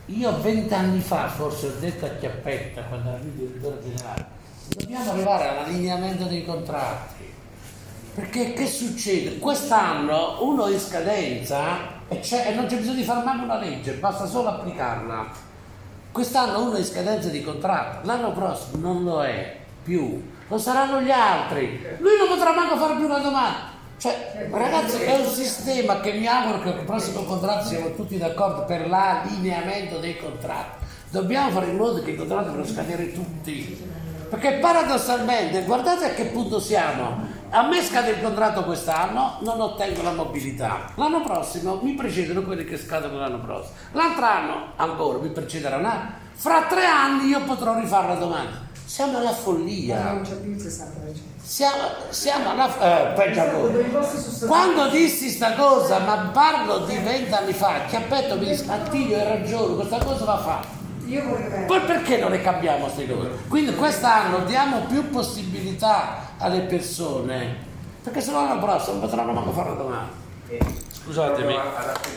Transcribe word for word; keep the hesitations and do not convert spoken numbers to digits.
io vent'anni fa forse ho detto a Chiappetta, quando era il direttore generale, dobbiamo arrivare all'allineamento dei contratti, perché che succede? Quest'anno uno in scadenza e, c'è, e non c'è bisogno di fare mai una legge, basta solo applicarla. Quest'anno uno in scadenza di contratto, l'anno prossimo non lo è più, lo saranno gli altri, lui non potrà manco fare più una domanda. Cioè, ragazzi, è un sistema che mi auguro che il prossimo contratto siamo tutti d'accordo per l'allineamento dei contratti. Dobbiamo fare in modo che i contratti devono scadere tutti, perché paradossalmente guardate a che punto siamo. A me scade il contratto quest'anno, non ottengo la mobilità, l'anno prossimo mi precedono quelli che scadono l'anno prossimo, l'altro anno ancora mi precederà un anno, fra tre anni io potrò rifare la domanda. Siamo alla follia. Ma non c'è più il sessanta per cento. Siamo, siamo alla eh, peggio ancora. Quando dissi sta cosa, ma parlo di vent'anni fa, Chiappetto mi disse Attilio hai ragione, questa cosa va fatta. Io vorrei. Poi perché non le cambiamo queste cose? Quindi quest'anno diamo più possibilità alle persone, perché se no l'anno prossimo non potranno manco fare la domanda. Scusatemi.